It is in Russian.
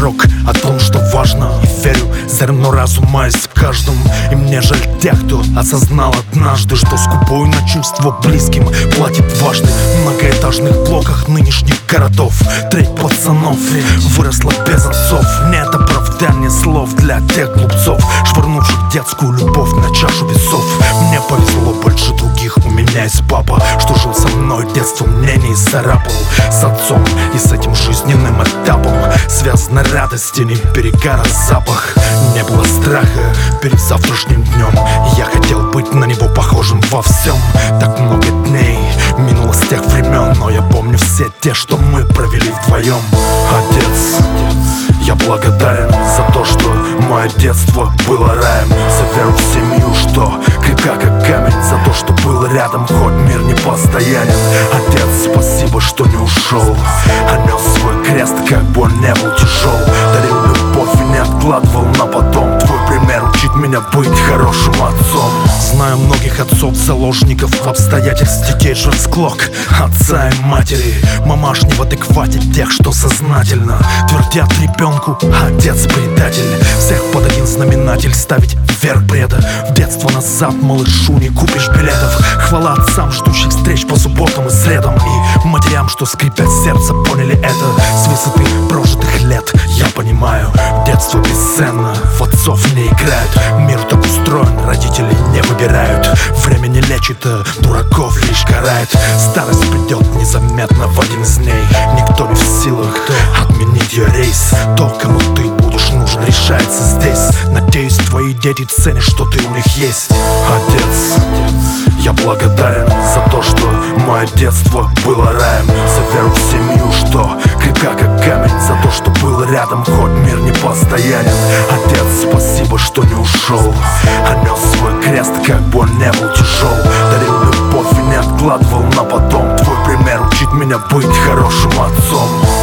пророк о том, что важно. И верю, зерно разума есть в каждом. И мне жаль тех, кто осознал однажды, что скупой на чувства близким платит дважды. В многоэтажных блоках нынешних городов треть пацанов выросла без отцов. Нет оправдания слов для тех глупцов, швырнувших детскую любовь на чашу весов. Мне повезло больше других, у меня есть папа, что жил со мной, детство мне не исцарапал. С отцом и с этим жизненным этапом связана радость и не перегара запах. Не было страха перед завтрашним днем, и я хотел быть на него похожим во всем. Так много дней минуло с тех времен, но я помню все те, что мы провели вдвоем. Отец, я благодарен за то, что мое детство было раем. За веру в семью, что крепка как камень. За то, что был рядом, хоть мир не постоянен. Отец, спасибо, что не ушел, а нес свой крест, как бы он не был тяжел. Дарил любовь и не откладывал на потом. Твой пример учит меня быть хорошим отцом. Знаю многих отцов-заложников обстоятельств, детей жертв склок отца и матери. Мамаш не в адеквате тех, что сознательно твердят ребенку: отец предатель. Всех под один знаменатель ставить вверх бреда. В детство назад малышу не купишь билетов. Хвала отцам, ждущих встреч по субботам и средам, и матерям, что скрипят сердце, поняли это с высоты прожитых лет. Я понимаю, детство бесценно, в отцов не играют. Мир так устроен, родители не выбирают. Время не лечит, а дураков лишь карает. Старость придет незаметно в один из дней. Никто не в силах отменить ее рейс. То, кому ты будешь нужен, решается здесь. Надеюсь, твои дети ценят, что ты у них есть. Отец, я благодарен за то, что мое детство было раем. За веру в семью, что крепка как камень. За то, что был рядом, хоть мир не постоянен. Отец, спасибо, что не ушел, а нес свой крест, как бы он не был тяжел. Дарил любовь и не откладывал на потом. Твой пример учит меня быть хорошим отцом.